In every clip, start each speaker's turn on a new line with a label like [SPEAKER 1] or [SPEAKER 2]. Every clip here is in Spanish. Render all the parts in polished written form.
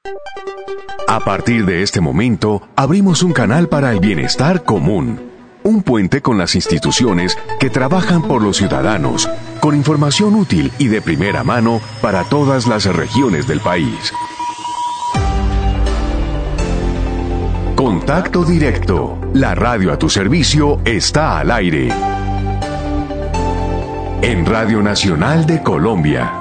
[SPEAKER 1] A partir de este momento, abrimos un canal para el bienestar común. Un puente con las instituciones que trabajan por los ciudadanos, con información útil y de primera mano para todas las regiones del país. Contacto Directo. La radio a tu servicio está al aire. En Radio Nacional de Colombia.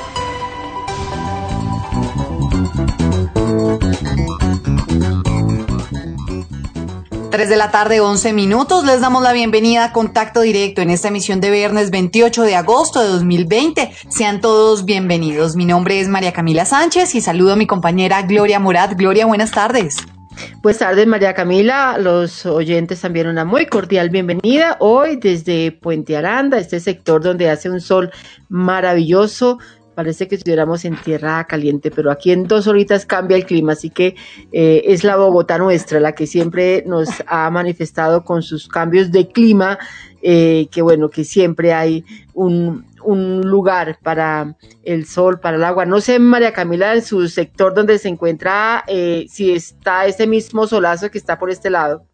[SPEAKER 2] 3 de la tarde, 11 minutos. Les damos la bienvenida a Contacto Directo en esta emisión de viernes 28 de agosto de 2020. Sean todos bienvenidos. Mi nombre es María Camila Sánchez y saludo a mi compañera Gloria Morat. Gloria, buenas tardes.
[SPEAKER 3] Buenas tardes, María Camila. Los oyentes también una muy cordial bienvenida. Hoy desde Puente Aranda, este sector donde hace un sol maravilloso. Parece que estuviéramos en tierra caliente, pero aquí en 2 horitas cambia el clima, así que es la Bogotá nuestra la que siempre nos ha manifestado con sus cambios de clima, que bueno, que siempre hay un lugar para el sol, para el agua. No sé, María Camila, en su sector donde se encuentra, si está ese mismo solazo que está por este lado.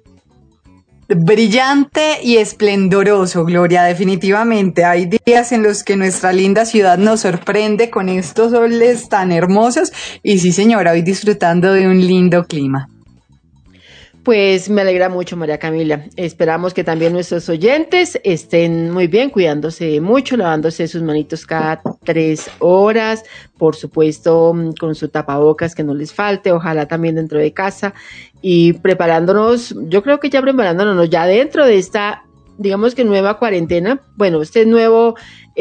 [SPEAKER 2] Brillante y esplendoroso, Gloria, definitivamente. Hay días en los que nuestra linda ciudad nos sorprende con estos soles tan hermosos y sí, señora, hoy disfrutando de un lindo clima.
[SPEAKER 3] Pues me alegra mucho, María Camila. Esperamos que también nuestros oyentes estén muy bien, cuidándose mucho, lavándose sus manitos cada 3 horas, por supuesto con su tapabocas que no les falte, ojalá también dentro de casa y preparándonos, yo creo que ya preparándonos ya dentro de esta, digamos que nueva cuarentena, bueno, este nuevo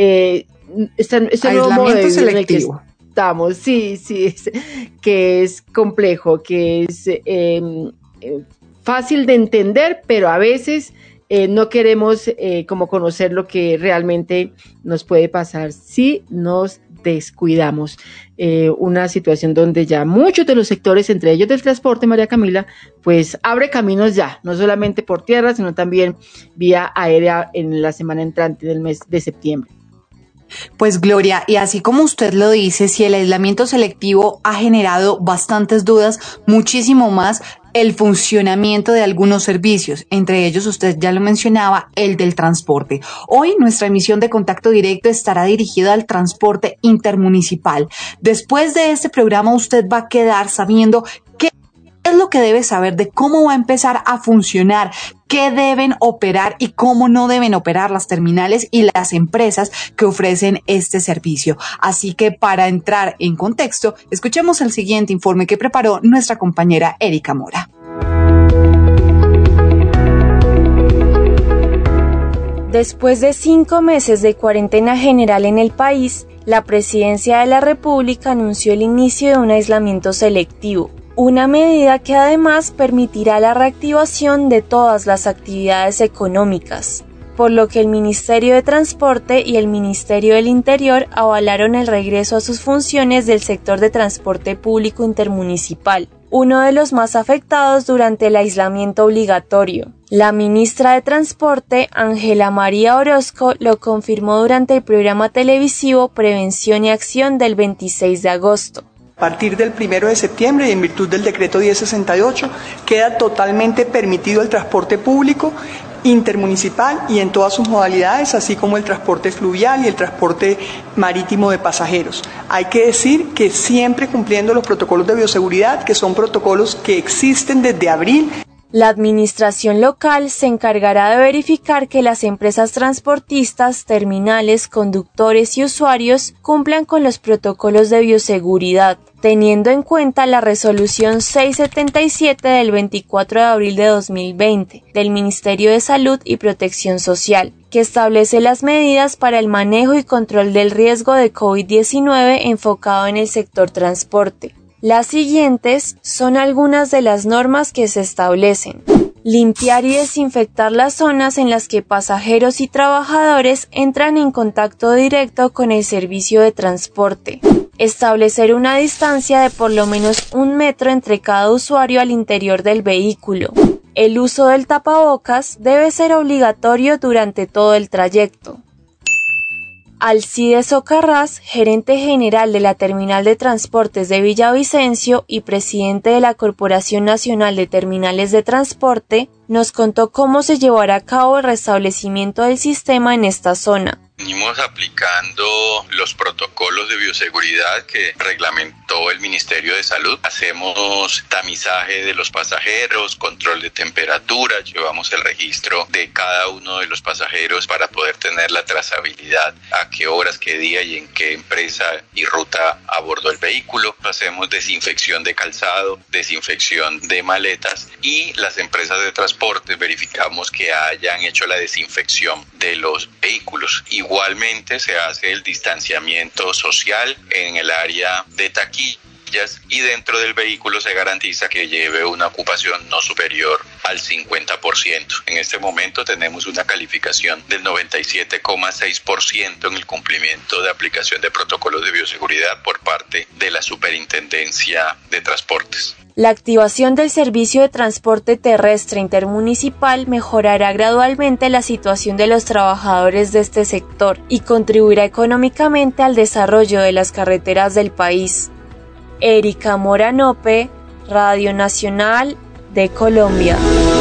[SPEAKER 2] nuevo modo de vida en el que
[SPEAKER 3] estamos, sí, que es complejo, que es fácil de entender, pero a veces no queremos como conocer lo que realmente nos puede pasar si nos descuidamos. Una situación donde ya muchos de los sectores, entre ellos del transporte, María Camila, pues abre caminos ya, no solamente por tierra, sino también vía aérea en la semana entrante del mes de septiembre.
[SPEAKER 2] Pues Gloria, y así como usted lo dice, si el aislamiento selectivo ha generado bastantes dudas, muchísimo más el funcionamiento de algunos servicios, entre ellos usted ya lo mencionaba, el del transporte. Hoy nuestra emisión de Contacto Directo estará dirigida al transporte intermunicipal. Después de este programa usted va a quedar sabiendo qué es lo que debe saber de cómo va a empezar a funcionar, qué deben operar y cómo no deben operar las terminales y las empresas que ofrecen este servicio. Así que para entrar en contexto, escuchemos el siguiente informe que preparó nuestra compañera Erika Mora.
[SPEAKER 4] Después de 5 meses de cuarentena general en el país, la Presidencia de la República anunció el inicio de un aislamiento selectivo. Una medida que además permitirá la reactivación de todas las actividades económicas, por lo que el Ministerio de Transporte y el Ministerio del Interior avalaron el regreso a sus funciones del sector de transporte público intermunicipal, uno de los más afectados durante el aislamiento obligatorio. La ministra de Transporte, Ángela María Orozco, lo confirmó durante el programa televisivo Prevención y Acción del 26 de agosto.
[SPEAKER 5] A partir del 1 de septiembre y en virtud del decreto 1068 queda totalmente permitido el transporte público intermunicipal y en todas sus modalidades, así como el transporte fluvial y el transporte marítimo de pasajeros. Hay que decir que siempre cumpliendo los protocolos de bioseguridad, que son protocolos que existen desde abril.
[SPEAKER 4] La administración local se encargará de verificar que las empresas transportistas, terminales, conductores y usuarios cumplan con los protocolos de bioseguridad, teniendo en cuenta la resolución 677 del 24 de abril de 2020 del Ministerio de Salud y Protección Social, que establece las medidas para el manejo y control del riesgo de COVID-19 enfocado en el sector transporte. Las siguientes son algunas de las normas que se establecen. Limpiar y desinfectar las zonas en las que pasajeros y trabajadores entran en contacto directo con el servicio de transporte. Establecer una distancia de por lo menos 1 metro entre cada usuario al interior del vehículo. El uso del tapabocas debe ser obligatorio durante todo el trayecto. Alcides Ocarrás, gerente general de la Terminal de Transportes de Villavicencio y presidente de la Corporación Nacional de Terminales de Transporte, nos contó cómo se llevará a cabo el restablecimiento del sistema en esta zona.
[SPEAKER 6] Venimos aplicando los protocolos de bioseguridad que reglamentó el Ministerio de Salud. Hacemos tamizaje de los pasajeros, control de temperatura, llevamos el registro de cada uno de los pasajeros para poder tener la trazabilidad, a qué horas, qué día y en qué empresa y ruta abordó el vehículo. Hacemos desinfección de calzado, desinfección de maletas y las empresas de transporte verificamos que hayan hecho la desinfección de los vehículos. Igualmente se hace el distanciamiento social en el área de taquillas y dentro del vehículo se garantiza que lleve una ocupación no superior al 50%. En este momento tenemos una calificación del 97,6% en el cumplimiento de aplicación de protocolos de bioseguridad por parte de la Superintendencia de Transportes.
[SPEAKER 4] La activación del servicio de transporte terrestre intermunicipal mejorará gradualmente la situación de los trabajadores de este sector y contribuirá económicamente al desarrollo de las carreteras del país. Erika Moranope, Radio Nacional de Colombia.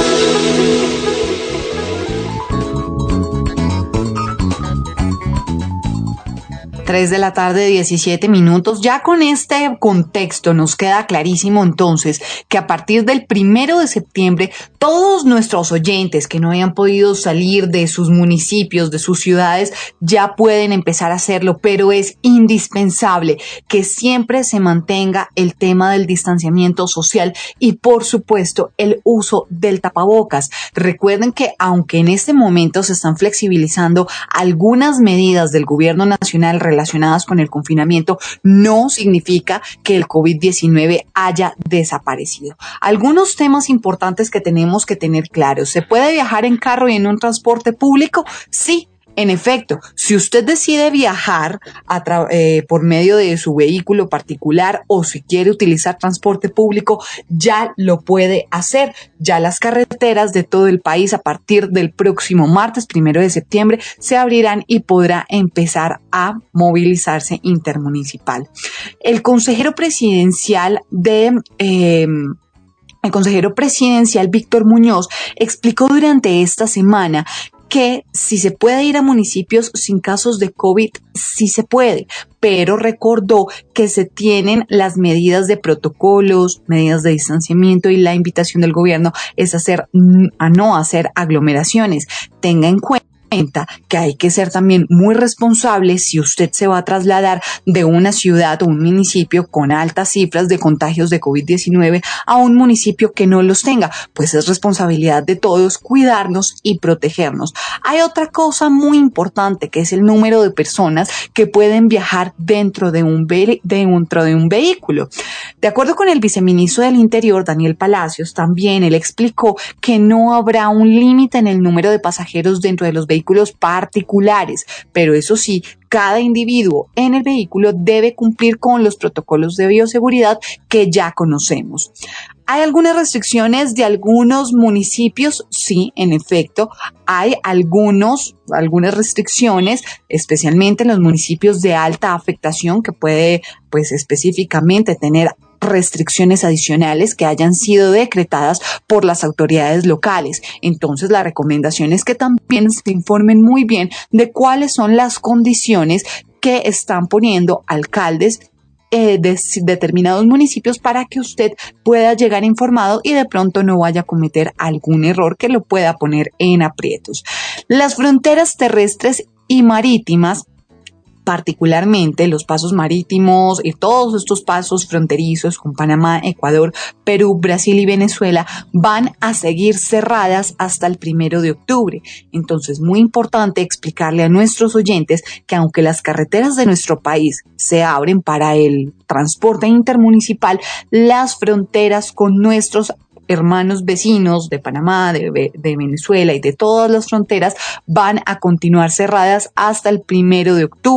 [SPEAKER 2] 3 de la tarde, 17 minutos. Ya con este contexto nos queda clarísimo entonces que a partir del 1 de septiembre todos nuestros oyentes que no hayan podido salir de sus municipios, de sus ciudades, ya pueden empezar a hacerlo, pero es indispensable que siempre se mantenga el tema del distanciamiento social y por supuesto el uso del tapabocas. Recuerden que aunque en este momento se están flexibilizando algunas medidas del gobierno nacional relacionadas con el confinamiento, no significa que el COVID-19 haya desaparecido. Algunos temas importantes que tenemos que tener claros. ¿Se puede viajar en carro y en un transporte público? Sí. En efecto, si usted decide viajar por medio de su vehículo particular o si quiere utilizar transporte público, ya lo puede hacer. Ya las carreteras de todo el país a partir del próximo martes 1 de septiembre se abrirán y podrá empezar a movilizarse intermunicipal. El consejero presidencial Víctor Muñoz explicó durante esta semana que si se puede ir a municipios sin casos de COVID, sí se puede, pero recordó que se tienen las medidas de protocolos, medidas de distanciamiento y la invitación del gobierno es a no hacer aglomeraciones. Tenga en cuenta que hay que ser también muy responsable si usted se va a trasladar de una ciudad o un municipio con altas cifras de contagios de COVID-19 a un municipio que no los tenga, pues es responsabilidad de todos cuidarnos y protegernos. Hay otra cosa muy importante que es el número de personas que pueden viajar dentro de un vehículo. De acuerdo con el viceministro del Interior, Daniel Palacios, también él explicó que no habrá un límite en el número de pasajeros dentro de los vehículos particulares, pero eso sí, cada individuo en el vehículo debe cumplir con los protocolos de bioseguridad que ya conocemos. ¿Hay algunas restricciones de algunos municipios? Sí, en efecto, hay algunas restricciones, especialmente en los municipios de alta afectación que puede, pues específicamente tener restricciones adicionales que hayan sido decretadas por las autoridades locales. Entonces, la recomendación es que también se informen muy bien de cuáles son las condiciones que están poniendo alcaldes de determinados municipios para que usted pueda llegar informado y de pronto no vaya a cometer algún error que lo pueda poner en aprietos. Las fronteras terrestres y marítimas, particularmente los pasos marítimos y todos estos pasos fronterizos con Panamá, Ecuador, Perú, Brasil y Venezuela van a seguir cerradas hasta el 1 de octubre. Entonces, muy importante explicarle a nuestros oyentes que aunque las carreteras de nuestro país se abren para el transporte intermunicipal, las fronteras con nuestros hermanos vecinos de Panamá, de Venezuela y de todas las fronteras van a continuar cerradas hasta el 1 de octubre.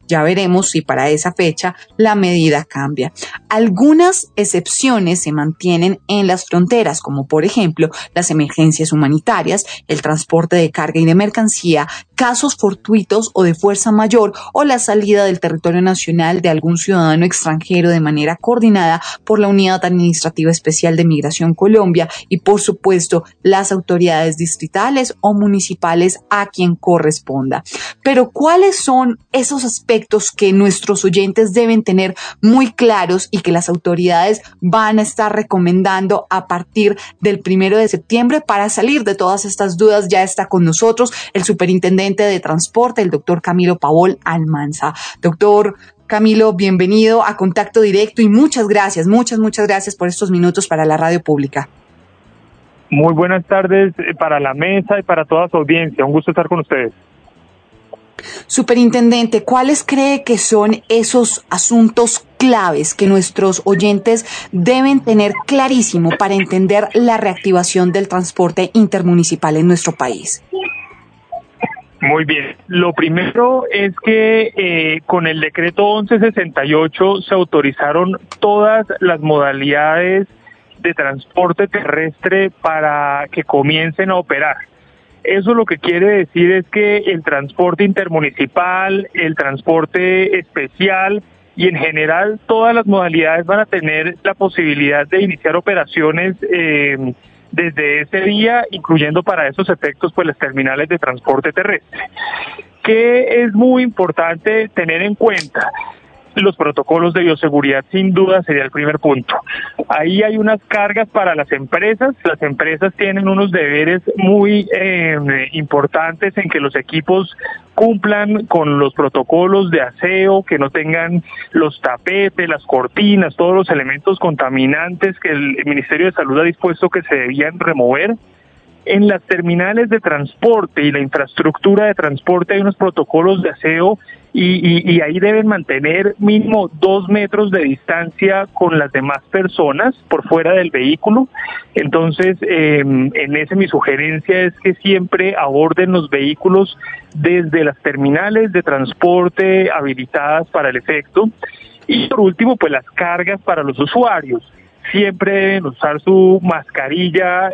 [SPEAKER 2] Ya veremos si para esa fecha la medida cambia. Algunas excepciones se mantienen en las fronteras, como por ejemplo las emergencias humanitarias, el transporte de carga y de mercancía, casos fortuitos o de fuerza mayor o la salida del territorio nacional de algún ciudadano extranjero de manera coordinada por la Unidad Administrativa Especial de Migración Colombia y, por supuesto, las autoridades distritales o municipales a quien corresponda. Pero, ¿cuáles son esos aspectos que nuestros oyentes deben tener muy claros y que las autoridades van a estar recomendando a partir del 1 de septiembre para salir de todas estas dudas? Ya está con nosotros el superintendente de transporte, el doctor Camilo Pavón Almanza. Doctor Camilo, bienvenido a Contacto Directo y muchas gracias por estos minutos para la radio pública.
[SPEAKER 7] Muy buenas tardes para la mesa y para toda su audiencia. Un gusto estar con ustedes.
[SPEAKER 2] Superintendente, ¿cuáles cree que son esos asuntos claves que nuestros oyentes deben tener clarísimo para entender la reactivación del transporte intermunicipal en nuestro país?
[SPEAKER 7] Muy bien. Lo primero es que con el decreto 1168 se autorizaron todas las modalidades de transporte terrestre para que comiencen a operar. Eso lo que quiere decir es que el transporte intermunicipal, el transporte especial y en general todas las modalidades van a tener la posibilidad de iniciar operaciones desde ese día, incluyendo para esos efectos pues las terminales de transporte terrestre. Que es muy importante tener en cuenta los protocolos de bioseguridad, sin duda sería el primer punto. Ahí hay unas cargas para las empresas tienen unos deberes muy importantes en que los equipos cumplan con los protocolos de aseo, que no tengan los tapetes, las cortinas, todos los elementos contaminantes que el Ministerio de Salud ha dispuesto que se debían remover. En las terminales de transporte y la infraestructura de transporte hay unos protocolos de aseo y ahí deben mantener mínimo 2 metros de distancia con las demás personas por fuera del vehículo. Entonces, en ese mi sugerencia es que siempre aborden los vehículos desde las terminales de transporte habilitadas para el efecto. Y por último, pues las cargas para los usuarios. Siempre deben usar su mascarilla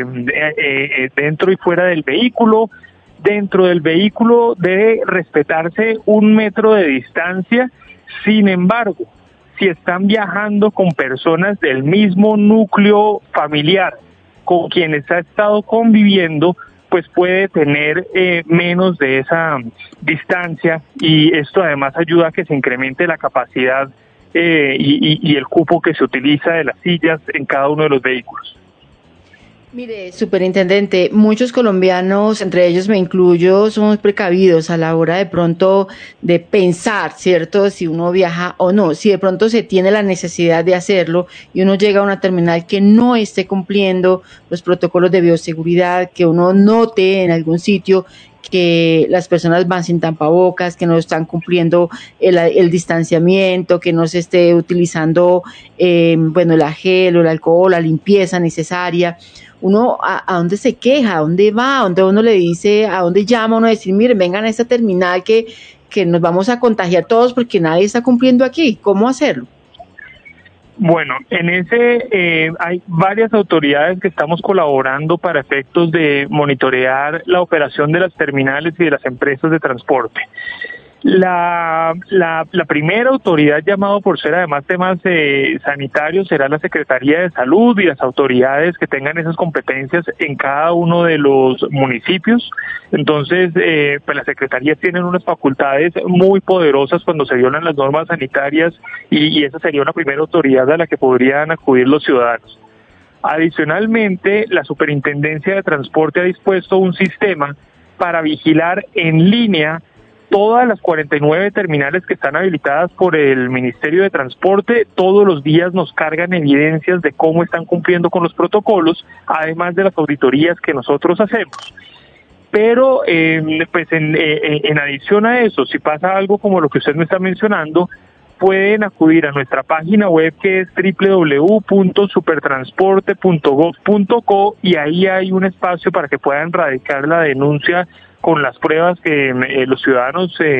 [SPEAKER 7] dentro y fuera del vehículo. Dentro del vehículo debe respetarse 1 metro de distancia. Sin embargo, si están viajando con personas del mismo núcleo familiar con quienes ha estado conviviendo, pues puede tener menos de esa distancia y esto además ayuda a que se incremente la capacidad y el cupo que se utiliza de las sillas en cada uno de los vehículos.
[SPEAKER 3] Mire, superintendente, muchos colombianos, entre ellos me incluyo, somos precavidos a la hora de pronto de pensar, ¿cierto? Si uno viaja o no, si de pronto se tiene la necesidad de hacerlo y uno llega a una terminal que no esté cumpliendo los protocolos de bioseguridad, que uno note en algún sitio que las personas van sin tapabocas, que no están cumpliendo el distanciamiento, que no se esté utilizando el gel o el alcohol, la limpieza necesaria. Uno, ¿a dónde se queja? ¿A dónde va? ¿A dónde uno le dice? ¿A dónde llama uno a decir, miren, vengan a esta terminal que nos vamos a contagiar todos porque nadie está cumpliendo aquí? ¿Cómo hacerlo?
[SPEAKER 7] Bueno, en ese hay varias autoridades que estamos colaborando para efectos de monitorear la operación de las terminales y de las empresas de transporte. La primera autoridad llamado por ser además temas sanitarios será la Secretaría de Salud y las autoridades que tengan esas competencias en cada uno de los municipios. Entonces, pues las secretarías tienen unas facultades muy poderosas cuando se violan las normas sanitarias y esa sería una primera autoridad a la que podrían acudir los ciudadanos. Adicionalmente, la Superintendencia de Transporte ha dispuesto un sistema para vigilar en línea todas las 49 terminales que están habilitadas por el Ministerio de Transporte. Todos los días nos cargan evidencias de cómo están cumpliendo con los protocolos, además de las auditorías que nosotros hacemos. Pero, pues en adición a eso, si pasa algo como lo que usted me está mencionando, pueden acudir a nuestra página web que es www.supertransporte.gov.co y ahí hay un espacio para que puedan radicar la denuncia con las pruebas que los ciudadanos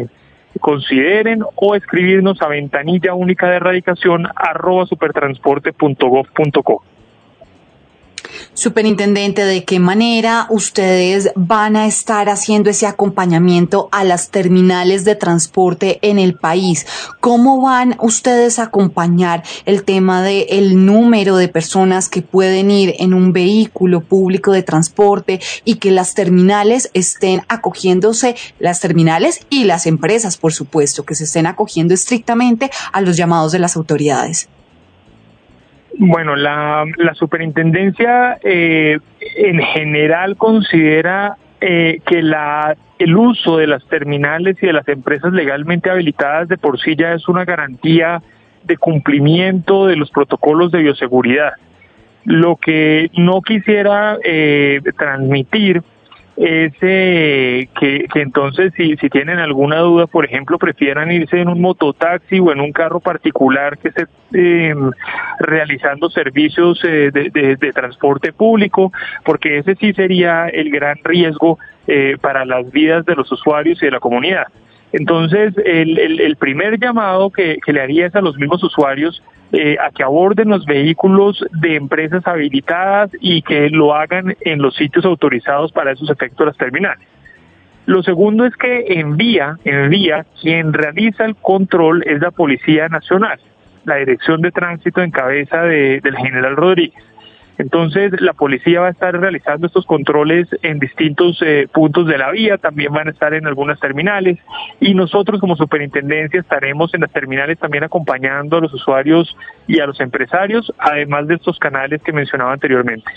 [SPEAKER 7] consideren o escribirnos a ventanilla única de erradicación @supertransporte.gov.co.
[SPEAKER 2] Superintendente, ¿de qué manera ustedes van a estar haciendo ese acompañamiento a las terminales de transporte en el país? ¿Cómo van ustedes a acompañar el tema del número de personas que pueden ir en un vehículo público de transporte y que las terminales estén acogiéndose, las terminales y las empresas, por supuesto, que se estén acogiendo estrictamente a los llamados de las autoridades?
[SPEAKER 7] Bueno, la superintendencia en general considera que el uso de las terminales y de las empresas legalmente habilitadas de por sí ya es una garantía de cumplimiento de los protocolos de bioseguridad. Lo que no quisiera transmitir es que entonces si tienen alguna duda, por ejemplo, prefieran irse en un mototaxi o en un carro particular que esté realizando servicios de transporte público, porque ese sí sería el gran riesgo para las vidas de los usuarios y de la comunidad. Entonces, el primer llamado que le haría es a los mismos usuarios a que aborden los vehículos de empresas habilitadas y que lo hagan en los sitios autorizados para esos efectos las terminales. Lo segundo es que en vía, quien realiza el control es la Policía Nacional, la Dirección de Tránsito en cabeza del General Rodríguez. Entonces, la policía va a estar realizando estos controles en distintos puntos de la vía, también van a estar en algunas terminales, y nosotros como superintendencia estaremos en las terminales también acompañando a los usuarios y a los empresarios, además de estos canales que mencionaba anteriormente.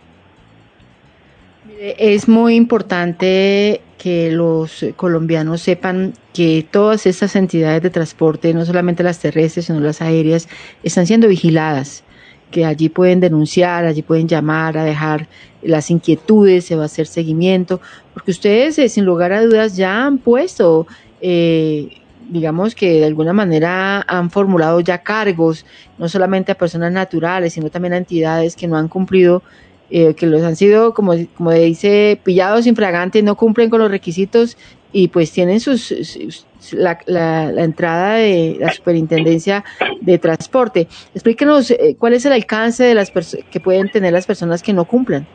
[SPEAKER 3] Es muy importante que los colombianos sepan que todas estas entidades de transporte, no solamente las terrestres, sino las aéreas, están siendo vigiladas, que allí pueden denunciar, allí pueden llamar a dejar las inquietudes, se va a hacer seguimiento, porque ustedes sin lugar a dudas ya han puesto, digamos que de alguna manera han formulado ya cargos, no solamente a personas naturales, sino también a entidades que no han cumplido, que los han sido, como dice, pillados infragantes, no cumplen con los requisitos y pues tienen la entrada de la Superintendencia de Transporte. Explíquenos cuál es el alcance de que pueden tener las personas que no cumplan.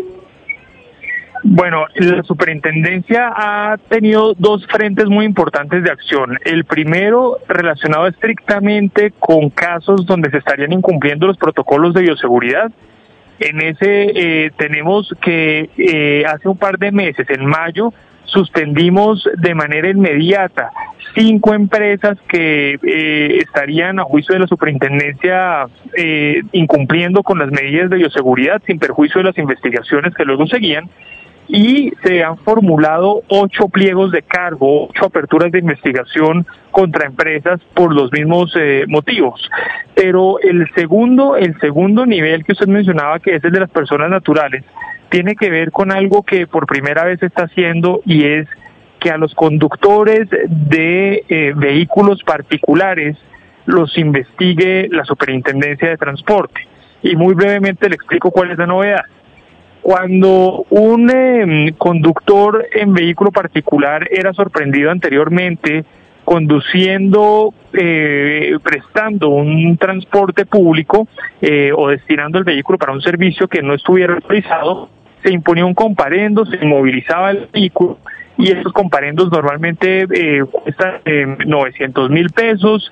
[SPEAKER 7] Bueno, la superintendencia ha tenido dos frentes muy importantes de acción. El primero relacionado estrictamente con casos donde se estarían incumpliendo los protocolos de bioseguridad. En ese tenemos que hace un par de meses, en mayo, suspendimos de manera inmediata 5 empresas que estarían a juicio de la superintendencia incumpliendo con las medidas de bioseguridad sin perjuicio de las investigaciones que luego seguían, y se han formulado 8 pliegos de cargo, 8 aperturas de investigación contra empresas por los mismos motivos. Pero el segundo nivel que usted mencionaba, que es el de las personas naturales, tiene que ver con algo que por primera vez se está haciendo, y es que a los conductores de vehículos particulares los investigue la Superintendencia de Transporte. Y muy brevemente le explico cuál es la novedad. Cuando un conductor en vehículo particular era sorprendido anteriormente conduciendo, prestando un transporte público o destinando el vehículo para un servicio que no estuviera autorizado, se imponía un comparendo, se inmovilizaba el vehículo, y esos comparendos normalmente cuestan 900,000 pesos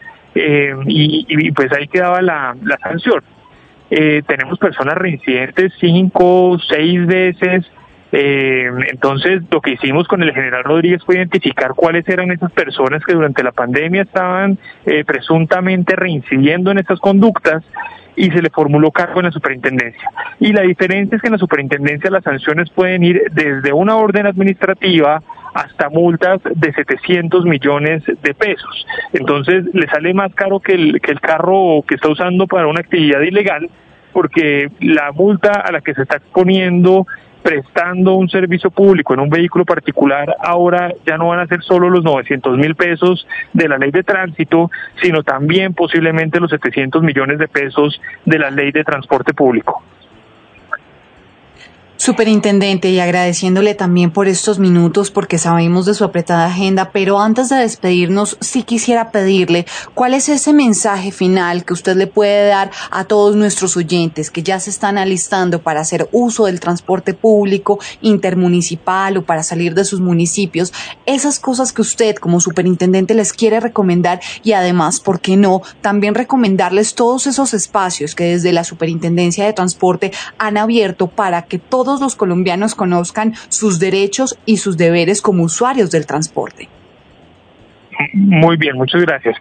[SPEAKER 7] y pues ahí quedaba la sanción. Tenemos personas reincidentes 5, 6 veces. Entonces lo que hicimos con el general Rodríguez fue identificar cuáles eran esas personas que durante la pandemia estaban presuntamente reincidiendo en estas conductas, y se le formuló cargo en la superintendencia. Y la diferencia es que en la superintendencia las sanciones pueden ir desde una orden administrativa hasta multas de 700 millones de pesos. Entonces le sale más caro que el carro que está usando para una actividad ilegal, porque la multa a la que se está exponiendo prestando un servicio público en un vehículo particular ahora ya no van a ser solo los 900,000 pesos de la ley de tránsito, sino también posiblemente los 700 millones de pesos de la ley de transporte público.
[SPEAKER 2] Superintendente, y agradeciéndole también por estos minutos porque sabemos de su apretada agenda, pero antes de despedirnos, sí quisiera pedirle cuál es ese mensaje final que usted le puede dar a todos nuestros oyentes que ya se están alistando para hacer uso del transporte público intermunicipal o para salir de sus municipios, esas cosas que usted como superintendente les quiere recomendar y además, ¿por qué no?, también recomendarles todos esos espacios que desde la Superintendencia de Transporte han abierto para que todos los colombianos conozcan sus derechos y sus deberes como usuarios del transporte.
[SPEAKER 7] Muy bien, muchas gracias.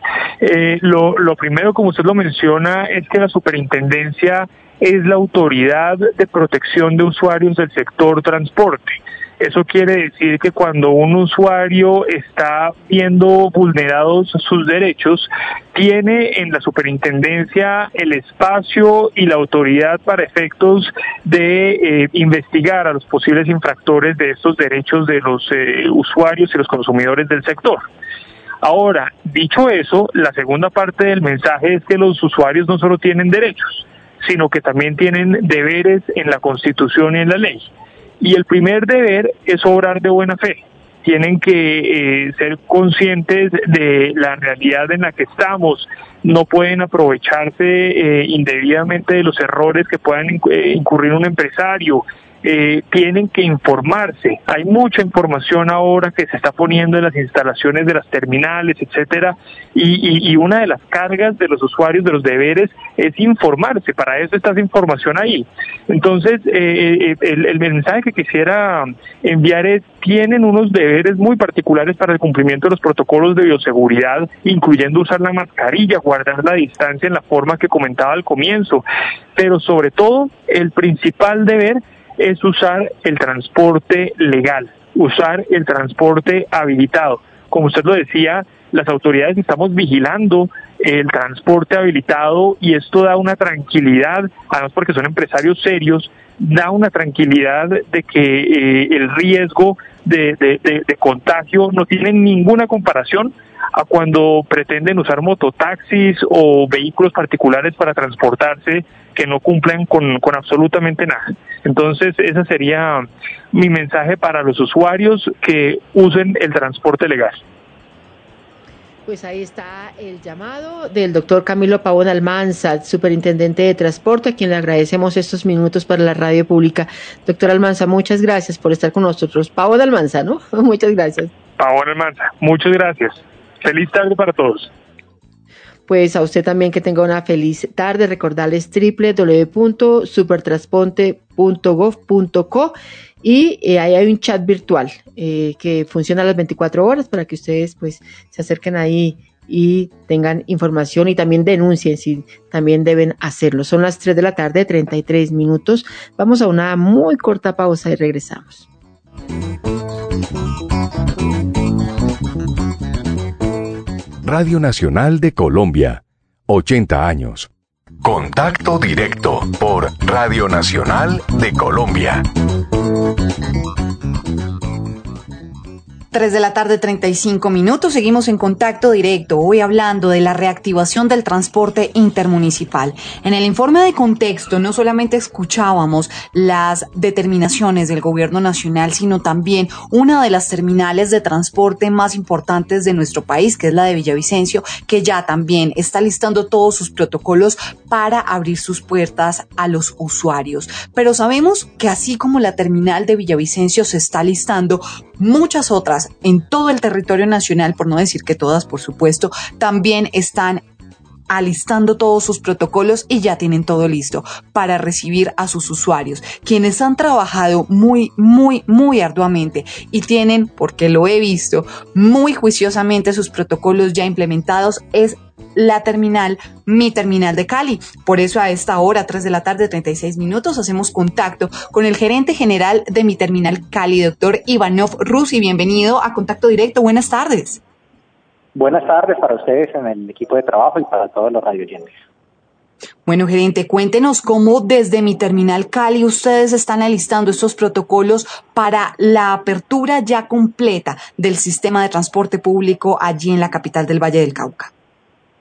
[SPEAKER 7] Lo primero, como usted lo menciona, es que la superintendencia es la autoridad de protección de usuarios del sector transporte. Eso quiere decir que cuando un usuario está viendo vulnerados sus derechos, tiene en la superintendencia el espacio y la autoridad para efectos de investigar a los posibles infractores de estos derechos de los usuarios y los consumidores del sector. Ahora, dicho eso, la segunda parte del mensaje es que los usuarios no solo tienen derechos, sino que también tienen deberes en la Constitución y en la ley. Y el primer deber es obrar de buena fe. Tienen que ser conscientes de la realidad en la que estamos. No pueden aprovecharse indebidamente de los errores que puedan incurrir un empresario. Tienen que informarse. Hay mucha información ahora que se está poniendo en las instalaciones de las terminales, etcétera, y una de las cargas de los usuarios, de los deberes, es informarse. Para eso está esa información ahí. Entonces, el mensaje que quisiera enviar es: tienen unos deberes muy particulares para el cumplimiento de los protocolos de bioseguridad, incluyendo usar la mascarilla, guardar la distancia en la forma que comentaba al comienzo, pero sobre todo, el principal deber es usar el transporte legal, usar el transporte habilitado. Como usted lo decía, las autoridades estamos vigilando el transporte habilitado y esto da una tranquilidad, además porque son empresarios serios, da una tranquilidad de que el riesgo de contagio no tiene ninguna comparación a cuando pretenden usar mototaxis o vehículos particulares para transportarse que no cumplen con absolutamente nada. Entonces, ese sería mi mensaje para los usuarios, que usen el transporte legal.
[SPEAKER 3] Pues ahí está el llamado del doctor Camilo Pavón Almanza, superintendente de transporte, a quien le agradecemos estos minutos para la radio pública. Doctor Almanza, muchas gracias por estar con nosotros. Pavón Almanza, ¿no? Muchas gracias.
[SPEAKER 7] Pavón Almanza, muchas gracias. Feliz tarde para todos.
[SPEAKER 3] Pues a usted también que tenga una feliz tarde. Recordarles www.supertransporte.gov.co y ahí hay un chat virtual que funciona a las 24 horas para que ustedes pues se acerquen ahí y tengan información y también denuncien si también deben hacerlo. Son las 3 de la tarde, 33 minutos. Vamos a una muy corta pausa y regresamos.
[SPEAKER 1] Radio Nacional de Colombia, 80 años. Contacto directo por Radio Nacional de Colombia.
[SPEAKER 2] 3 de la tarde, 35 minutos. Seguimos en contacto directo, hoy hablando de la reactivación del transporte intermunicipal. En el informe de contexto no solamente escuchábamos las determinaciones del gobierno nacional, sino también una de las terminales de transporte más importantes de nuestro país, que es la de Villavicencio, que ya también está listando todos sus protocolos para abrir sus puertas a los usuarios. Pero sabemos que así como la terminal de Villavicencio se está listando, muchas otras en todo el territorio nacional, por no decir que todas, por supuesto, también están alistando todos sus protocolos y ya tienen todo listo para recibir a sus usuarios, quienes han trabajado muy arduamente y tienen, porque lo he visto, muy juiciosamente sus protocolos ya implementados, es la terminal, mi terminal de Cali. Por eso a esta hora, 3 de la tarde, 36 minutos, hacemos contacto con el gerente general de mi terminal Cali, doctor Ivanov Rusi. Bienvenido a Contacto Directo. Buenas tardes.
[SPEAKER 8] Buenas tardes para ustedes en el equipo de trabajo y para todos los radioyentes.
[SPEAKER 2] Bueno, gerente, cuéntenos cómo desde mi terminal Cali ustedes están alistando estos protocolos para la apertura ya completa del sistema de transporte público allí en la capital del Valle del Cauca.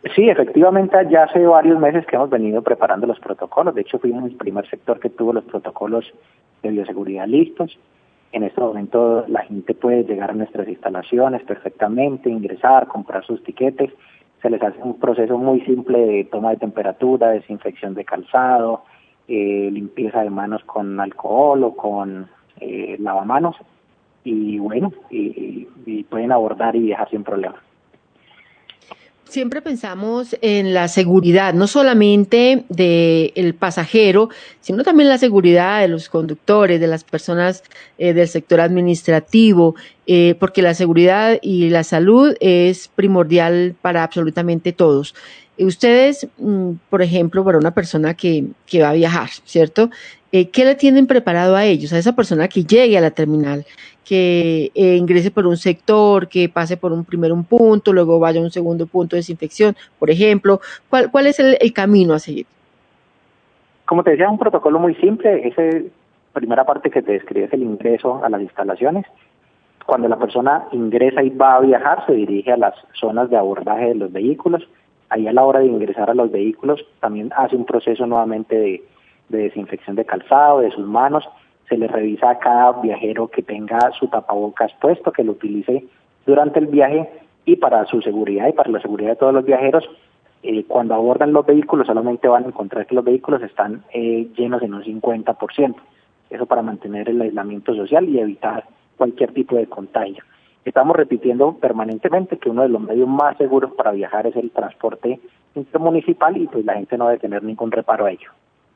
[SPEAKER 8] Sí, efectivamente, ya hace varios meses que hemos venido preparando los protocolos. De hecho, fuimos el primer sector que tuvo los protocolos de bioseguridad listos. En este momento la gente puede llegar a nuestras instalaciones perfectamente, ingresar, comprar sus tiquetes. Se les hace un proceso muy simple de toma de temperatura, desinfección de calzado, limpieza de manos con alcohol o con lavamanos. Y bueno, y pueden abordar y viajar sin problema.
[SPEAKER 3] Siempre pensamos en la seguridad, no solamente del pasajero, sino también la seguridad de los conductores, de las personas del sector administrativo, porque la seguridad y la salud es primordial para absolutamente todos. Ustedes, por ejemplo, para una persona que va a viajar, ¿cierto? ¿Qué le tienen preparado a ellos, a esa persona que llegue a la terminal? Que ingrese por un sector, que pase por un punto, luego vaya a un segundo punto de desinfección, por ejemplo. ¿Cuál es el camino a seguir?
[SPEAKER 8] Como te decía, es un protocolo muy simple. Esa primera parte que te describe es el ingreso a las instalaciones. Cuando la persona ingresa y va a viajar, se dirige a las zonas de abordaje de los vehículos. Ahí a la hora de ingresar a los vehículos también hace un proceso nuevamente de desinfección de calzado, de sus manos. Se le revisa a cada viajero que tenga su tapabocas puesto, que lo utilice durante el viaje, y para su seguridad y para la seguridad de todos los viajeros, cuando abordan los vehículos solamente van a encontrar que los vehículos están llenos en un 50%. Eso para mantener el aislamiento social y evitar cualquier tipo de contagio. Estamos repitiendo permanentemente que uno de los medios más seguros para viajar es el transporte intermunicipal y pues la gente no debe tener ningún reparo a ello.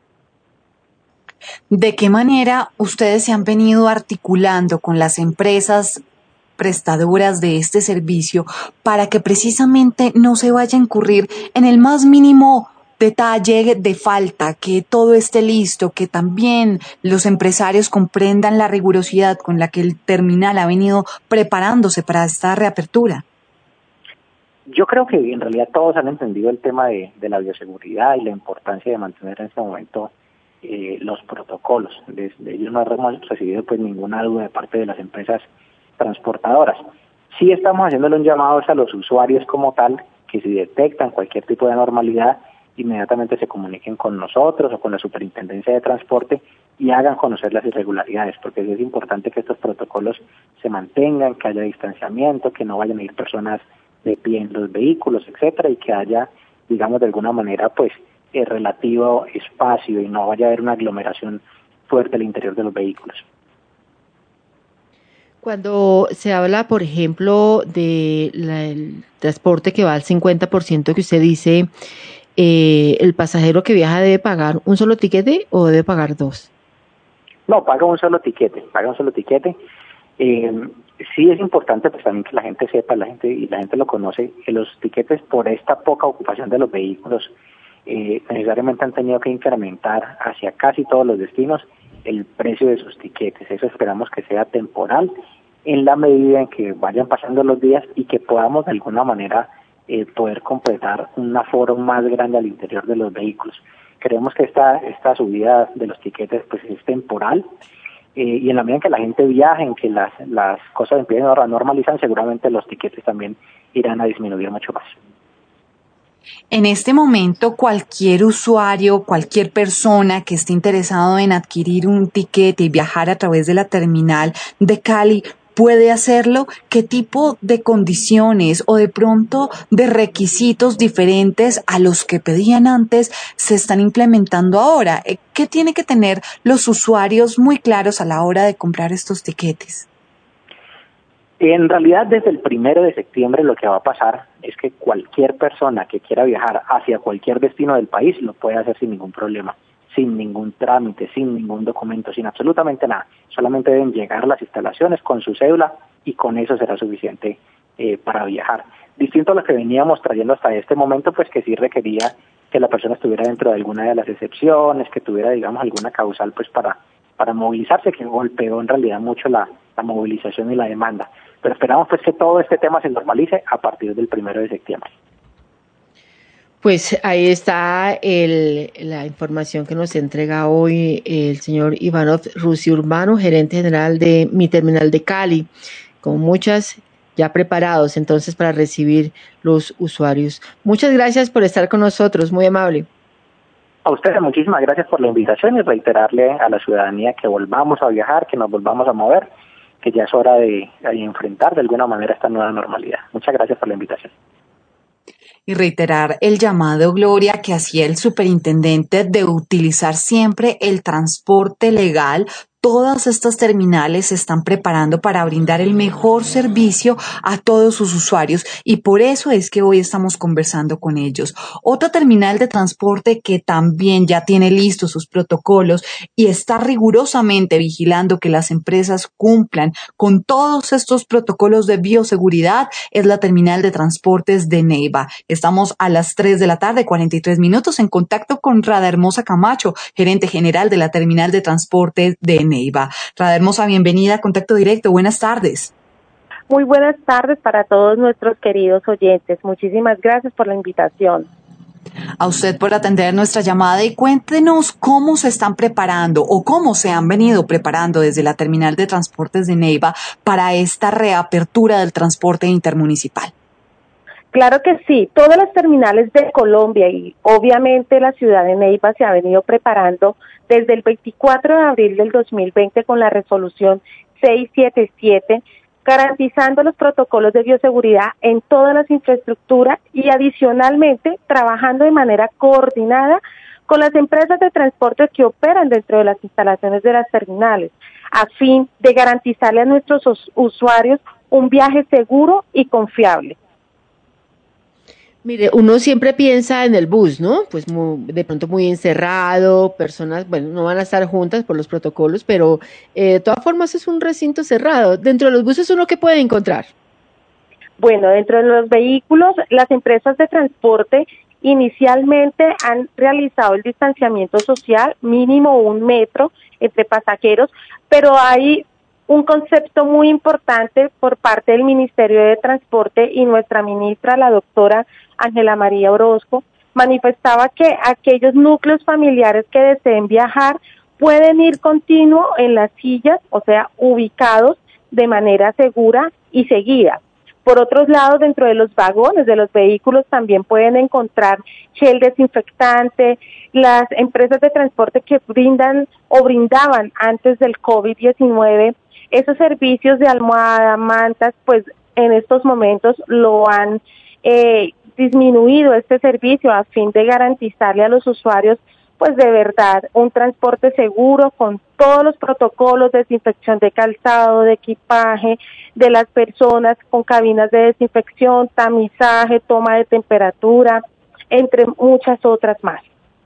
[SPEAKER 2] ¿De qué manera ustedes se han venido articulando con las empresas prestadoras de este servicio para que precisamente no se vaya a incurrir en el más mínimo detalle de falta, que todo esté listo, que también los empresarios comprendan la rigurosidad con la que el terminal ha venido preparándose para esta reapertura?
[SPEAKER 8] Yo creo que en realidad todos han entendido el tema de la bioseguridad y la importancia de mantener en este momento los protocolos. Desde ellos no hemos recibido pues ninguna duda de parte de las empresas transportadoras. Sí estamos haciéndole un llamado a los usuarios como tal, que si detectan cualquier tipo de anormalidad, inmediatamente se comuniquen con nosotros o con la Superintendencia de Transporte y hagan conocer las irregularidades, porque es importante que estos protocolos se mantengan, que haya distanciamiento, que no vayan a ir personas de pie en los vehículos, etcétera, y que haya, digamos, de alguna manera, pues, relativo espacio y no vaya a haber una aglomeración fuerte al interior de los vehículos.
[SPEAKER 3] Cuando se habla, por ejemplo, del transporte que va al 50% que usted dice, ¿el pasajero que viaja debe pagar un solo tiquete o debe pagar dos?
[SPEAKER 8] No, paga un solo tiquete. Sí es importante pues también que la gente sepa, la gente lo conoce, que los tiquetes por esta poca ocupación de los vehículos necesariamente han tenido que incrementar hacia casi todos los destinos el precio de sus tiquetes. Eso esperamos que sea temporal en la medida en que vayan pasando los días y que podamos de alguna manera poder completar un aforo más grande al interior de los vehículos. Creemos que esta subida de los tiquetes pues es temporal y en la medida en que la gente viaje, en que las cosas empiecen a normalizar, seguramente los tiquetes también irán a disminuir mucho más.
[SPEAKER 2] En este momento, cualquier usuario, cualquier persona que esté interesado en adquirir un tiquete y viajar a través de la terminal de Cali, ¿puede hacerlo? ¿Qué tipo de condiciones o de pronto de requisitos diferentes a los que pedían antes se están implementando ahora? ¿Qué tienen que tener los usuarios muy claros a la hora de comprar estos tiquetes?
[SPEAKER 8] En realidad, desde el 1 de septiembre lo que va a pasar es que cualquier persona que quiera viajar hacia cualquier destino del país lo puede hacer sin ningún problema, sin ningún trámite, sin ningún documento, sin absolutamente nada. Solamente deben llegar a las instalaciones con su cédula y con eso será suficiente para viajar. Distinto a lo que veníamos trayendo hasta este momento, pues que sí requería que la persona estuviera dentro de alguna de las excepciones, que tuviera, digamos, alguna causal pues para movilizarse, que golpeó en realidad mucho la movilización y la demanda. Pero esperamos pues que todo este tema se normalice a partir del 1 de septiembre.
[SPEAKER 3] Pues ahí está la información que nos entrega hoy el señor Ivanov Rusi Urbano, gerente general de Mi Terminal de Cali, con muchas ya preparados entonces para recibir los usuarios. Muchas gracias por estar con nosotros, muy amable.
[SPEAKER 8] A ustedes muchísimas gracias por la invitación y reiterarle a la ciudadanía que volvamos a viajar, que nos volvamos a mover, que ya es hora de enfrentar de alguna manera esta nueva normalidad. Muchas gracias por la invitación.
[SPEAKER 2] Y reiterar el llamado, Gloria, que hacía el superintendente de utilizar siempre el transporte legal. Todas estas terminales se están preparando para brindar el mejor servicio a todos sus usuarios y por eso es que hoy estamos conversando con ellos. Otra terminal de transporte que también ya tiene listos sus protocolos y está rigurosamente vigilando que las empresas cumplan con todos estos protocolos de bioseguridad es la terminal de transportes de Neiva. Estamos a las 3 de la tarde, 43 minutos, en contacto con Rada Hermosa Camacho, gerente general de la terminal de transportes de Neiva. Rada Hermosa, bienvenida a Contacto Directo. Buenas tardes.
[SPEAKER 9] Muy buenas tardes para todos nuestros queridos oyentes. Muchísimas gracias por la invitación.
[SPEAKER 2] A usted por atender nuestra llamada y cuéntenos cómo se están preparando o cómo se han venido preparando desde la terminal de transportes de Neiva para esta reapertura del transporte intermunicipal.
[SPEAKER 9] Claro que sí, todas las terminales de Colombia y obviamente la ciudad de Neiva se ha venido preparando desde el 24 de abril del 2020 con la resolución 677, garantizando los protocolos de bioseguridad en todas las infraestructuras y adicionalmente trabajando de manera coordinada con las empresas de transporte que operan dentro de las instalaciones de las terminales, a fin de garantizarle a nuestros usuarios un viaje seguro y confiable.
[SPEAKER 3] Mire, uno siempre piensa en el bus, ¿no? Pues de pronto muy encerrado, personas, bueno, no van a estar juntas por los protocolos, pero de todas formas es un recinto cerrado. Dentro de los buses, ¿uno qué puede encontrar?
[SPEAKER 9] Bueno, dentro de los vehículos, las empresas de transporte inicialmente han realizado el distanciamiento social mínimo 1 metro entre pasajeros, pero hay un concepto muy importante por parte del Ministerio de Transporte y nuestra ministra, la doctora Ángela María Orozco, manifestaba que aquellos núcleos familiares que deseen viajar pueden ir continuo en las sillas, o sea, ubicados de manera segura y seguida. Por otros lados, dentro de los vagones de los vehículos también pueden encontrar gel desinfectante, las empresas de transporte que brindan o brindaban antes del COVID-19 esos servicios de almohada, mantas, pues en estos momentos lo han disminuido este servicio a fin de garantizarle a los usuarios pues de verdad un transporte seguro con todos los protocolos de desinfección de calzado, de equipaje, de las personas con cabinas de desinfección, tamizaje, toma de temperatura, entre muchas otras más.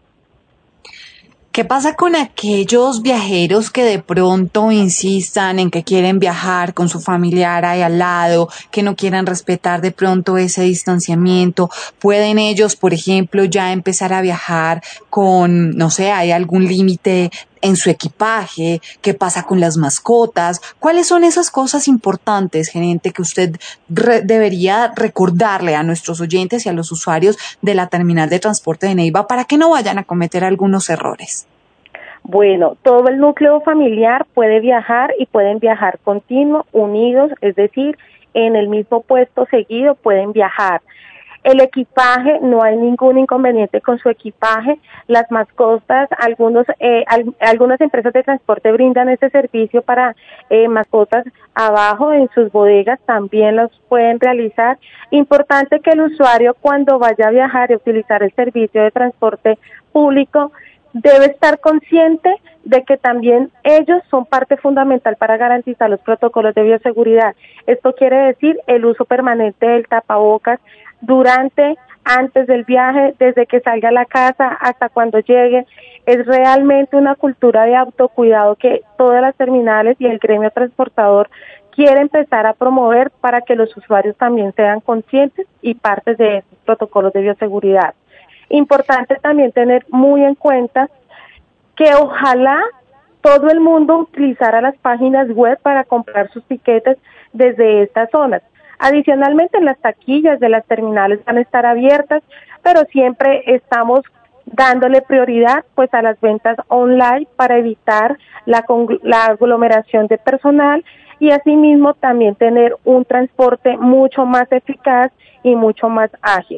[SPEAKER 2] ¿Qué pasa con aquellos viajeros que de pronto insistan en que quieren viajar con su familiar ahí al lado, que no quieran respetar de pronto ese distanciamiento? ¿Pueden ellos, por ejemplo, ya empezar a viajar con, no sé, hay algún límite en su equipaje? ¿Qué pasa con las mascotas? ¿Cuáles son esas cosas importantes, gerente, que usted debería recordarle a nuestros oyentes y a los usuarios de la terminal de transporte de Neiva para que no vayan a cometer algunos errores?
[SPEAKER 9] Bueno, todo el núcleo familiar puede viajar y pueden viajar continuo, unidos, es decir, en el mismo puesto seguido pueden viajar. El equipaje, no hay ningún inconveniente con su equipaje. Las mascotas, algunas empresas de transporte brindan ese servicio para mascotas abajo en sus bodegas, también los pueden realizar. Importante que el usuario cuando vaya a viajar y utilizar el servicio de transporte público debe estar consciente de que también ellos son parte fundamental para garantizar los protocolos de bioseguridad. Esto quiere decir el uso permanente del tapabocas durante, antes del viaje, desde que salga a la casa hasta cuando llegue. Es realmente una cultura de autocuidado que todas las terminales y el gremio transportador quiere empezar a promover para que los usuarios también sean conscientes y partes de estos protocolos de bioseguridad. Importante también tener muy en cuenta que ojalá todo el mundo utilizara las páginas web para comprar sus tiquetes desde estas zonas. Adicionalmente, las taquillas de las terminales van a estar abiertas, pero siempre estamos dándole prioridad pues a las ventas online para evitar la aglomeración de personal y asimismo también tener un transporte mucho más eficaz y mucho más ágil.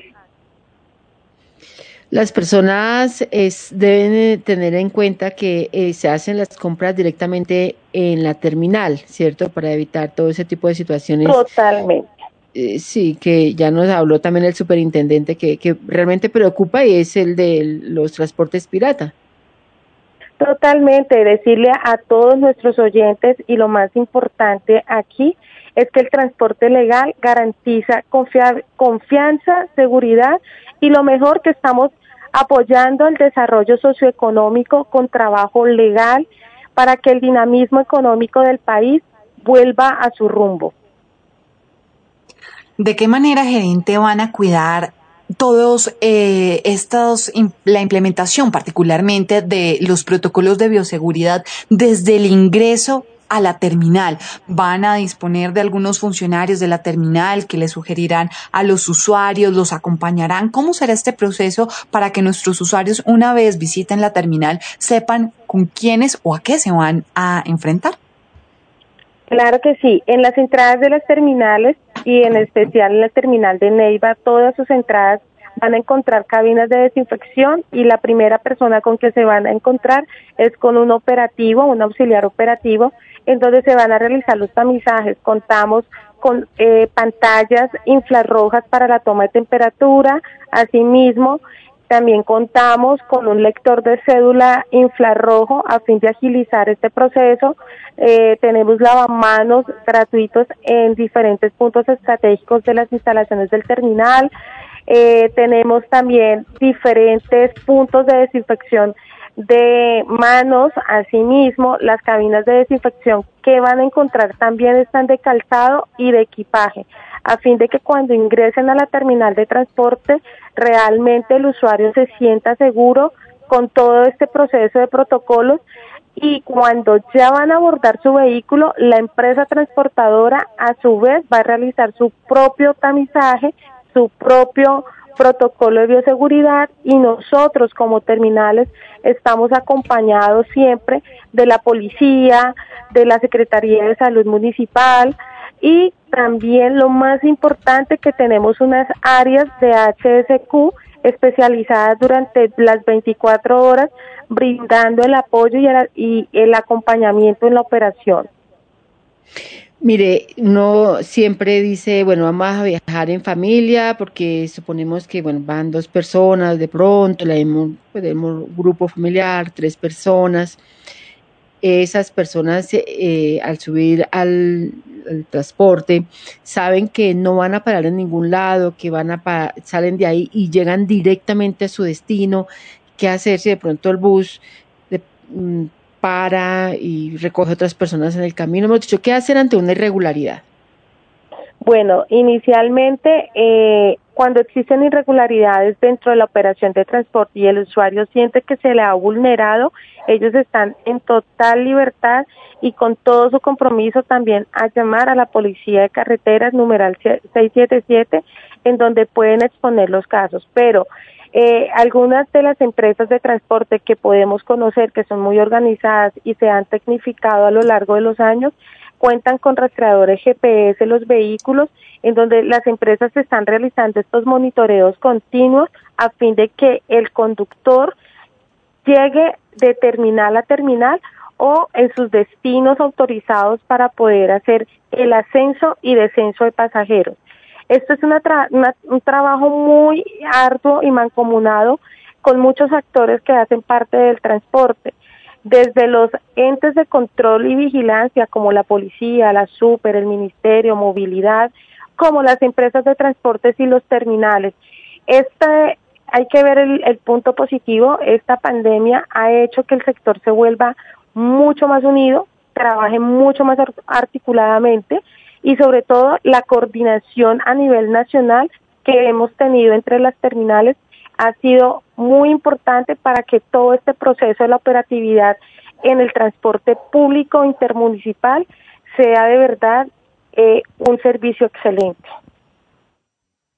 [SPEAKER 3] Las personas deben tener en cuenta que se hacen las compras directamente en la terminal, ¿cierto? Para evitar todo ese tipo de situaciones.
[SPEAKER 9] Totalmente.
[SPEAKER 3] Sí, que ya nos habló también el superintendente que realmente preocupa, y es el de los transportes pirata.
[SPEAKER 9] Totalmente, decirle a todos nuestros oyentes, y lo más importante aquí es que el transporte legal garantiza confianza, seguridad, y lo mejor, que estamos apoyando el desarrollo socioeconómico con trabajo legal para que el dinamismo económico del país vuelva a su rumbo.
[SPEAKER 2] ¿De qué manera, gerente, van a cuidar todos la implementación particularmente de los protocolos de bioseguridad desde el ingreso a la terminal? ¿Van a disponer de algunos funcionarios de la terminal que les sugerirán a los usuarios, los acompañarán? ¿Cómo será este proceso para que nuestros usuarios, una vez visiten la terminal, sepan con quiénes o a qué se van a enfrentar?
[SPEAKER 9] Claro que sí, en las entradas de las terminales y en especial en la terminal de Neiva, todas sus entradas van a encontrar cabinas de desinfección, y la primera persona con que se van a encontrar es con un operativo, un auxiliar operativo, en donde se van a realizar los tamizajes. Contamos con pantallas infrarrojas para la toma de temperatura, asimismo también contamos con un lector de cédula infrarrojo a fin de agilizar este proceso. Tenemos lavamanos gratuitos en diferentes puntos estratégicos de las instalaciones del terminal. Tenemos también diferentes puntos de desinfección de manos. Asimismo, las cabinas de desinfección que van a encontrar también están de calzado y de equipaje, a fin de que cuando ingresen a la terminal de transporte, realmente el usuario se sienta seguro con todo este proceso de protocolos, y cuando ya van a abordar su vehículo, la empresa transportadora a su vez va a realizar su propio tamizaje, su propio protocolo de bioseguridad, y nosotros como terminales estamos acompañados siempre de la policía, de la Secretaría de Salud Municipal, y también lo más importante, que tenemos unas áreas de HSQ especializadas durante las 24 horas, brindando el apoyo y el acompañamiento en la operación.
[SPEAKER 3] Mire, uno siempre dice, bueno, vamos a viajar en familia porque suponemos que, bueno, van 2 personas de pronto, podemos grupo familiar, 3 personas. Esas personas al subir al transporte saben que no van a parar en ningún lado, que salen de ahí y llegan directamente a su destino. ¿Qué hacer si de pronto el bus para y recoge otras personas en el camino? Hemos dicho, ¿qué hacer ante una irregularidad?
[SPEAKER 9] Bueno, inicialmente, cuando existen irregularidades dentro de la operación de transporte y el usuario siente que se le ha vulnerado, ellos están en total libertad y con todo su compromiso también a llamar a la Policía de Carreteras, numeral 677, en donde pueden exponer los casos. Pero algunas de las empresas de transporte que podemos conocer, que son muy organizadas y se han tecnificado a lo largo de los años, cuentan con rastreadores GPS en los vehículos, en donde las empresas están realizando estos monitoreos continuos a fin de que el conductor llegue de terminal a terminal o en sus destinos autorizados para poder hacer el ascenso y descenso de pasajeros. Esto es un trabajo muy arduo y mancomunado con muchos actores que hacen parte del transporte, desde los entes de control y vigilancia como la policía, la super, el ministerio, movilidad, como las empresas de transportes y los terminales. Hay que ver el punto positivo. Esta pandemia ha hecho que el sector se vuelva mucho más unido, trabaje mucho más articuladamente, y sobre todo la coordinación a nivel nacional que hemos tenido entre las terminales ha sido muy importante para que todo este proceso de la operatividad en el transporte público intermunicipal sea de verdad un servicio excelente.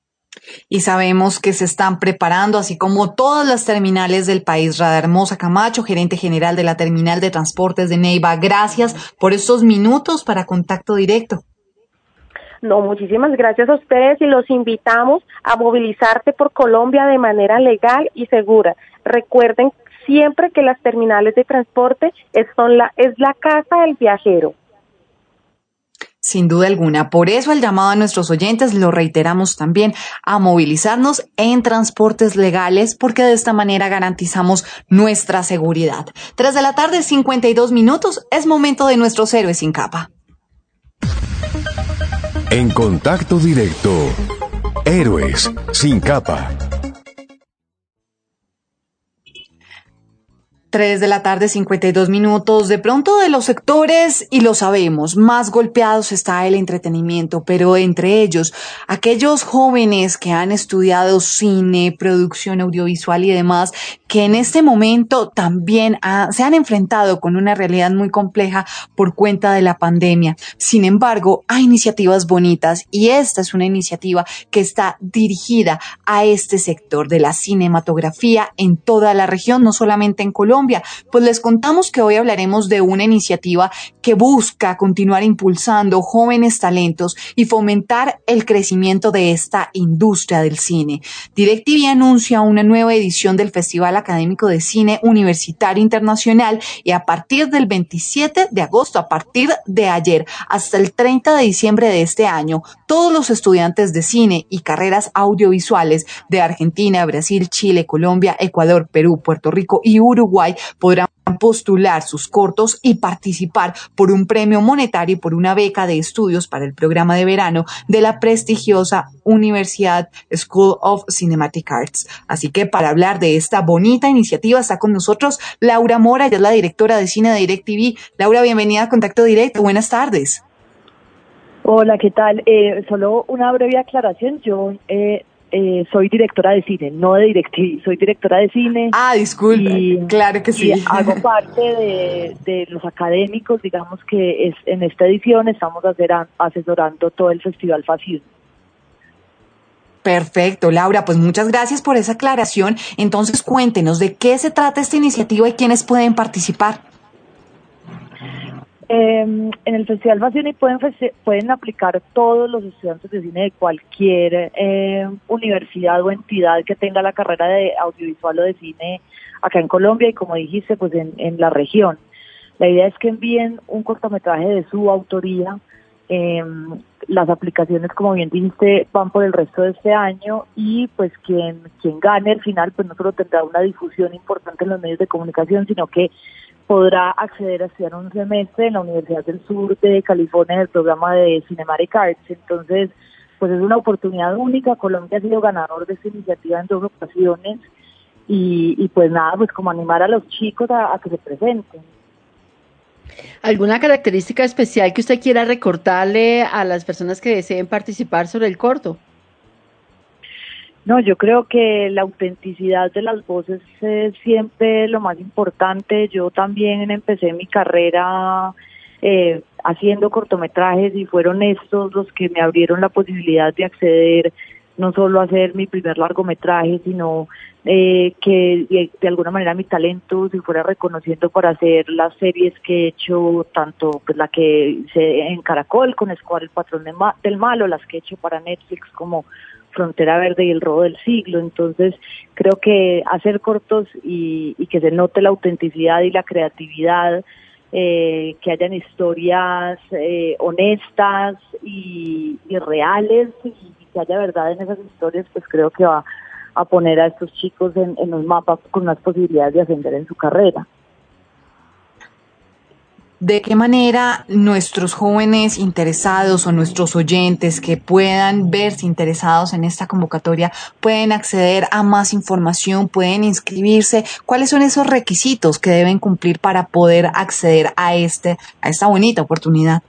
[SPEAKER 2] Y sabemos que se están preparando, así como todas las terminales del país. Rada Hermosa Camacho, gerente general de la Terminal de Transportes de Neiva, gracias por estos minutos para Contacto Directo.
[SPEAKER 9] No, muchísimas gracias a ustedes y los invitamos a movilizarse por Colombia de manera legal y segura. Recuerden siempre que las terminales de transporte es la casa del viajero.
[SPEAKER 2] Sin duda alguna. Por eso el llamado a nuestros oyentes, lo reiteramos también, a movilizarnos en transportes legales, porque de esta manera garantizamos nuestra seguridad. 3:52 p.m, es momento de nuestros héroes sin capa.
[SPEAKER 1] En Contacto Directo, Héroes sin capa.
[SPEAKER 2] 3:52 p.m. De pronto de los sectores, y lo sabemos, más golpeados está el entretenimiento, pero entre ellos, aquellos jóvenes que han estudiado cine, producción audiovisual y demás, que en este momento también se han enfrentado con una realidad muy compleja por cuenta de la pandemia. Sin embargo, hay iniciativas bonitas y esta es una iniciativa que está dirigida a este sector de la cinematografía en toda la región, no solamente en Colombia. Pues les contamos que hoy hablaremos de una iniciativa que busca continuar impulsando jóvenes talentos y fomentar el crecimiento de esta industria del cine. DirecTV anuncia una nueva edición del Festival Académico de Cine Universitario Internacional y a partir del 27 de agosto, a partir de ayer, hasta el 30 de diciembre de este año, todos los estudiantes de cine y carreras audiovisuales de Argentina, Brasil, Chile, Colombia, Ecuador, Perú, Puerto Rico y Uruguay podrán postular sus cortos y participar por un premio monetario y por una beca de estudios para el programa de verano de la prestigiosa Universidad School of Cinematic Arts. Así que para hablar de esta bonita iniciativa está con nosotros Laura Mora, ella es la directora de cine de DirecTV. Laura, bienvenida a Contacto Directo, buenas tardes.
[SPEAKER 10] Hola, ¿qué tal? Solo una breve aclaración, yo soy directora de cine, no de DirecTV, soy directora de cine.
[SPEAKER 2] Ah, disculpe, claro que sí.
[SPEAKER 10] Y hago parte de los académicos, digamos que en esta edición estamos asesorando todo el Festival FACID.
[SPEAKER 2] Perfecto, Laura, pues muchas gracias por esa aclaración. Entonces cuéntenos de qué se trata esta iniciativa y quiénes pueden participar.
[SPEAKER 10] En el Festival FACID pueden aplicar todos los estudiantes de cine de cualquier universidad o entidad que tenga la carrera de audiovisual o de cine acá en Colombia y, como dijiste, pues en la región. La idea es que envíen un cortometraje de su autoría. Las aplicaciones, como bien dijiste, van por el resto de este año y pues quien gane al final pues no solo tendrá una difusión importante en los medios de comunicación, sino que podrá acceder a estudiar un semestre en la Universidad del Sur de California en el programa de Cinematic Arts. Entonces, pues es una oportunidad única. Colombia ha sido ganador de esta iniciativa en 2 ocasiones y pues nada, pues como animar a los chicos a que se presenten.
[SPEAKER 3] ¿Alguna característica especial que usted quiera recordarle a las personas que deseen participar sobre el corto?
[SPEAKER 10] No, yo creo que la autenticidad de las voces es siempre lo más importante. Yo también empecé mi carrera haciendo cortometrajes y fueron estos los que me abrieron la posibilidad de acceder no solo a hacer mi primer largometraje, sino que de alguna manera mi talento se fuera reconociendo para hacer las series que he hecho, tanto pues la que hice en Caracol con Escobar el Patrón del Malo, las que he hecho para Netflix como Frontera Verde y El Robo del Siglo. Entonces creo que hacer cortos y que se note la autenticidad y la creatividad, que hayan historias honestas y reales y que haya verdad en esas historias, pues creo que va a poner a estos chicos en los mapas con unas posibilidades de ascender en su carrera.
[SPEAKER 2] ¿De qué manera nuestros jóvenes interesados o nuestros oyentes que puedan verse interesados en esta convocatoria pueden acceder a más información, pueden inscribirse? ¿Cuáles son esos requisitos que deben cumplir para poder acceder a esta bonita oportunidad?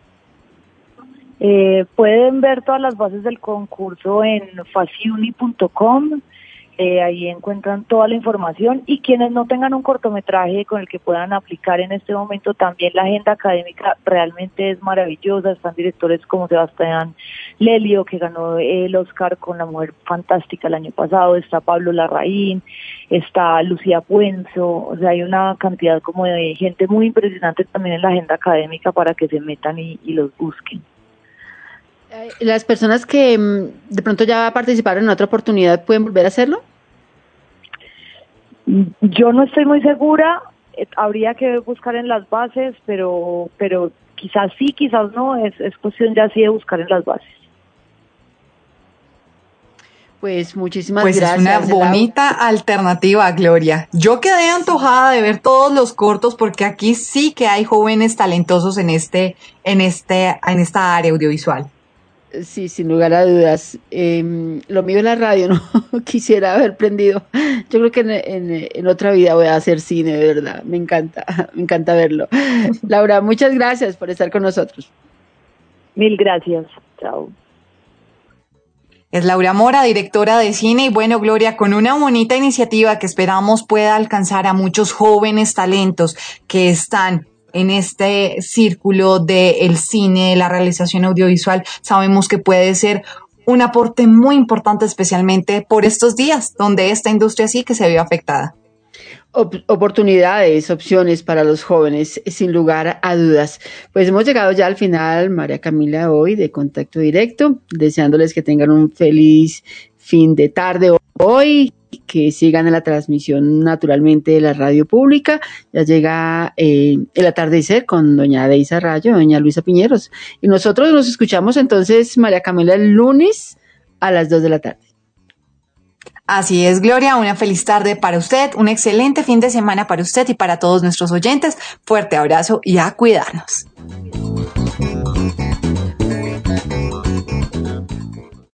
[SPEAKER 10] Pueden ver todas las bases del concurso en faciuni.com. Ahí encuentran toda la información, y quienes no tengan un cortometraje con el que puedan aplicar en este momento, también la agenda académica realmente es maravillosa. Están directores como Sebastián Lelio, que ganó el Oscar con La Mujer Fantástica el año pasado, está Pablo Larraín, está Lucía Puenzo, o sea, hay una cantidad como de gente muy impresionante también en la agenda académica para que se metan y los busquen.
[SPEAKER 3] ¿Las personas que de pronto ya participaron en otra oportunidad pueden volver a hacerlo?
[SPEAKER 10] Yo no estoy muy segura, habría que buscar en las bases, pero quizás sí, quizás no, es cuestión ya sí de buscar en las bases.
[SPEAKER 3] Pues muchísimas gracias.
[SPEAKER 2] Pues es una bonita alternativa, Gloria. Yo quedé antojada de ver todos los cortos porque aquí sí que hay jóvenes talentosos en esta área audiovisual.
[SPEAKER 3] Sí, sin lugar a dudas. Lo mío es la radio, no quisiera haber aprendido. Yo creo que en otra vida voy a hacer cine, de verdad. Me encanta verlo. Laura, muchas gracias por estar con nosotros.
[SPEAKER 10] Mil gracias. Chao.
[SPEAKER 2] Es Laura Mora, directora de cine, y bueno, Gloria, con una bonita iniciativa que esperamos pueda alcanzar a muchos jóvenes talentos que están en este círculo del cine, la realización audiovisual. Sabemos que puede ser un aporte muy importante, especialmente por estos días, donde esta industria sí que se vio afectada.
[SPEAKER 3] Oportunidades, opciones para los jóvenes, sin lugar a dudas. Pues hemos llegado ya al final, María Camila, hoy de Contacto Directo, deseándoles que tengan un feliz fin de tarde hoy, que sigan en la transmisión naturalmente de la radio pública. Ya llega el atardecer con doña Deisa Rayo, doña Luisa Piñeros, y nosotros nos escuchamos entonces, María Camila, el lunes a las 2 de la tarde.
[SPEAKER 2] Así es, Gloria, una feliz tarde para usted, un excelente fin de semana para usted y para todos nuestros oyentes. Fuerte abrazo y a cuidarnos.